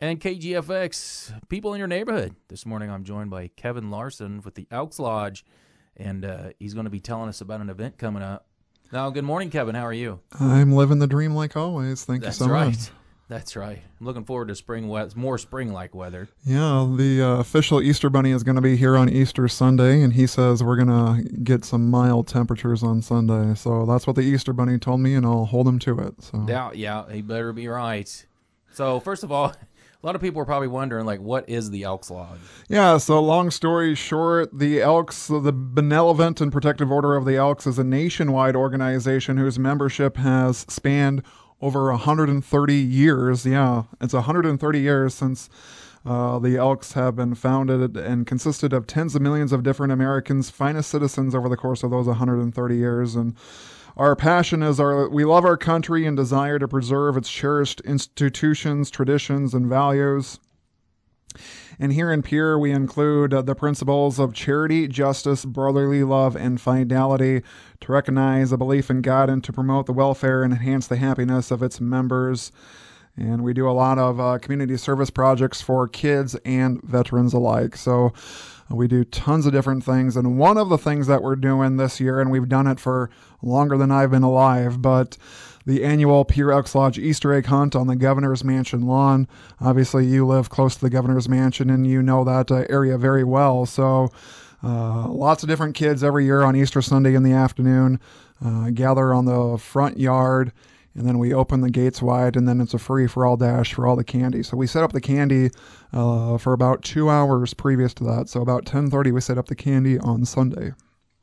and KGFX, people in your neighborhood. This morning I'm joined by Kevin Larson with the Elks Lodge, and he's going to be telling us about an event coming up. Now, good morning, Kevin. How are you? I'm living the dream like always. Thank you so much. That's right. I'm looking forward to more spring-like weather. Yeah, the official Easter Bunny is going to be here on Easter Sunday, and he says we're going to get some mild temperatures on Sunday. So that's what the Easter Bunny told me, and I'll hold him to it. So Yeah, he better be right. So first of all, a lot of people are probably wondering, what is the Elks Lodge? Yeah, so long story short, the Elks, the Benevolent and Protective Order of the Elks, is a nationwide organization whose membership has spanned over 130 years. Yeah, it's 130 years since the Elks have been founded and consisted of tens of millions of different Americans' finest citizens over the course of those 130 years. And our passion is we love our country and desire to preserve its cherished institutions, traditions, and values. And here in Pierre, we include the principles of charity, justice, brotherly love, and fidelity to recognize a belief in God and to promote the welfare and enhance the happiness of its members. And we do a lot of community service projects for kids and veterans alike. So we do tons of different things. And one of the things that we're doing this year, and we've done it for longer than I've been alive, but the annual Pierre Elks Lodge Easter egg hunt on the Governor's Mansion lawn. Obviously, you live close to the Governor's Mansion, and you know that area very well. So lots of different kids every year on Easter Sunday in the afternoon gather on the front yard, and then we open the gates wide, and then it's a free-for-all dash for all the candy. So we set up the candy for about 2 hours previous to that. So about 10:30, we set up the candy on Sunday.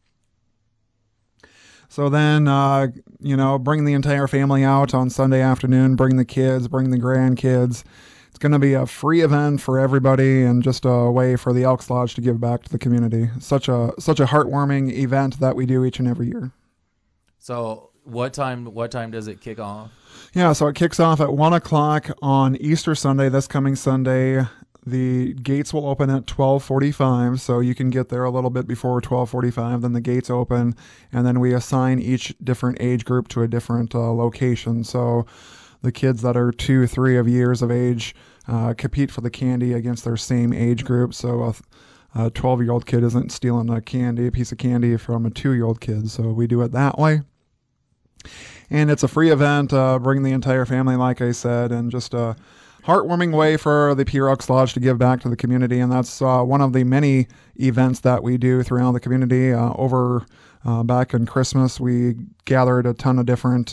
So then, bring the entire family out on Sunday afternoon, bring the kids, bring the grandkids. It's going to be a free event for everybody and just a way for the Elks Lodge to give back to the community. Such a heartwarming event that we do each and every year. So what time does it kick off? Yeah, so it kicks off at 1 o'clock on Easter Sunday, this coming Sunday. The gates will open at 12:45, so you can get there a little bit before 12:45. Then the gates open, and then we assign each different age group to a different location. So the kids that are 2-3 years of age compete for the candy against their same age group. So a 12-year-old kid isn't stealing a piece of candy from a 2-year-old kid. So we do it that way. And it's a free event. Bring the entire family, like I said, and just a heartwarming way for the Pierre Elks Lodge to give back to the community. And that's one of the many events that we do throughout the community. Back in Christmas, we gathered a ton of different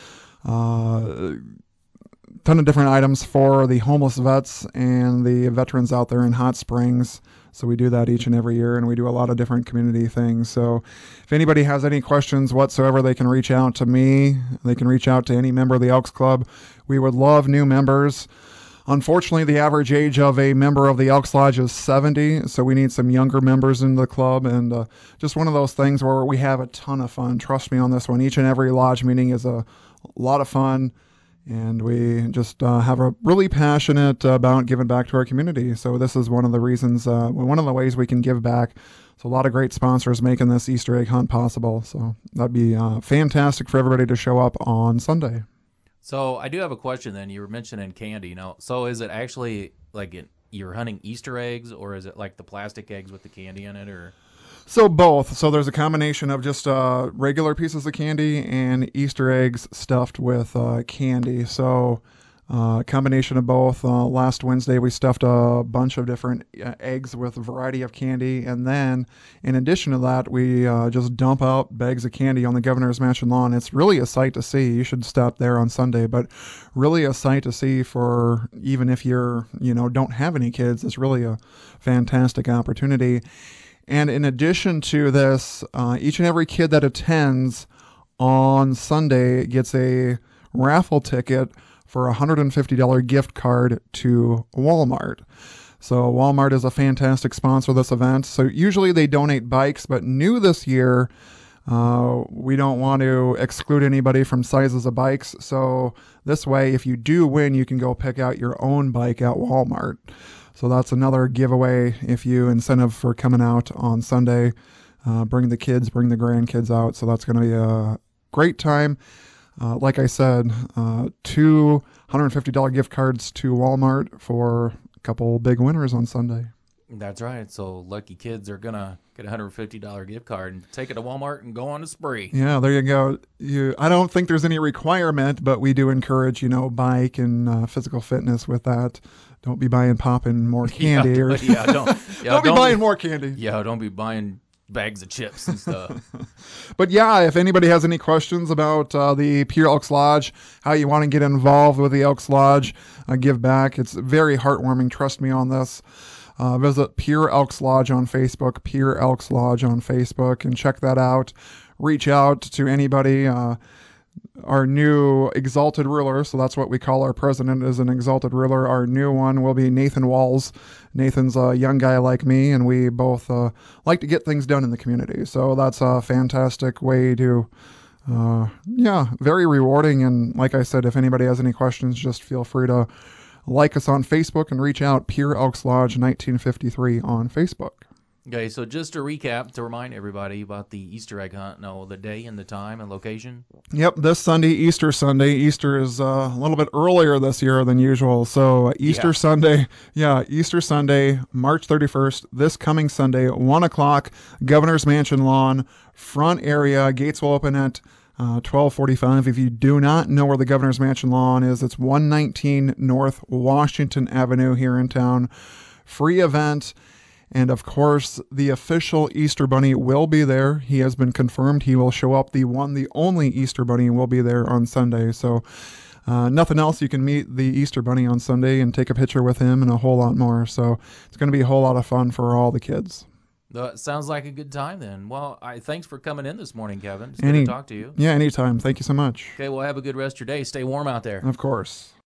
items for the homeless vets and the veterans out there in Hot Springs. So we do that each and every year, and we do a lot of different community things. So if anybody has any questions whatsoever, they can reach out to me. They can reach out to any member of the Elks Club. We would love new members. Unfortunately, the average age of a member of the Elks Lodge is 70, so we need some younger members in the club, and just one of those things where we have a ton of fun. Trust me on this one. Each and every lodge meeting is a lot of fun, and we just have a really passionate about giving back to our community. So this is one of the reasons, one of the ways we can give back. So a lot of great sponsors making this Easter egg hunt possible. So that'd be fantastic for everybody to show up on Sunday. So I do have a question then. You were mentioning candy. So is it actually you're hunting Easter eggs, or is it like the plastic eggs with the candy in it, or? So both. So there's a combination of just regular pieces of candy and Easter eggs stuffed with candy. So combination of both. Last Wednesday we stuffed a bunch of different eggs with a variety of candy, and then in addition to that we just dump out bags of candy on the Governor's Mansion lawn. It's really a sight to see. You should stop there on Sunday, but really a sight to see for even if you're don't have any kids. It's really a fantastic opportunity. And in addition to this, each and every kid that attends on Sunday gets a raffle ticket for a $150 gift card to Walmart. So Walmart is a fantastic sponsor of this event. So usually they donate bikes, but new this year, we don't want to exclude anybody from sizes of bikes. So this way, if you do win, you can go pick out your own bike at Walmart. So that's another giveaway incentive for coming out on Sunday. Bring the kids, bring the grandkids out. So that's going to be a great time. Like I said, two $150 gift cards to Walmart for a couple big winners on Sunday. That's right. So lucky kids are gonna get a $150 gift card and take it to Walmart and go on a spree. Yeah, there you go. I don't think there's any requirement, but we do encourage, bike and physical fitness with that. Don't be buying popping more candy. Don't be buying more candy. Yeah, don't be buying bags of chips and stuff. But yeah, if anybody has any questions about the Pure Elks Lodge, how you want to get involved with the Elks Lodge, give back, it's very heartwarming. Trust me on this. Visit Pure Elks Lodge on Facebook, Pure Elks Lodge on Facebook, and check that out. Reach out to anybody. Our new exalted ruler, so that's what we call our president, is an exalted ruler. Our new one will be Nathan Walls. Nathan's a young guy like me, and we both like to get things done in the community. So that's a fantastic way to, very rewarding. And like I said, if anybody has any questions, just feel free to like us on Facebook and reach out. Pure Elks Lodge 1953 on Facebook. Okay, so just to recap, to remind everybody about the Easter egg hunt, the day and the time and location. Yep, this Sunday, Easter Sunday. Easter is a little bit earlier this year than usual. So Easter Sunday, March 31st, this coming Sunday, 1 o'clock, Governor's Mansion lawn, front area. Gates will open at 12:45. If you do not know where the Governor's Mansion lawn is, it's 119 North Washington Avenue here in town. Free event. And of course, the official Easter Bunny will be there. He has been confirmed. He will show up. The only Easter Bunny will be there on Sunday. So nothing else. You can meet the Easter Bunny on Sunday and take a picture with him and a whole lot more. So it's going to be a whole lot of fun for all the kids. Sounds like a good time then. Well, thanks for coming in this morning, Kevin. It's good to talk to you. Yeah, anytime. Thank you so much. Okay, well, have a good rest of your day. Stay warm out there. Of course.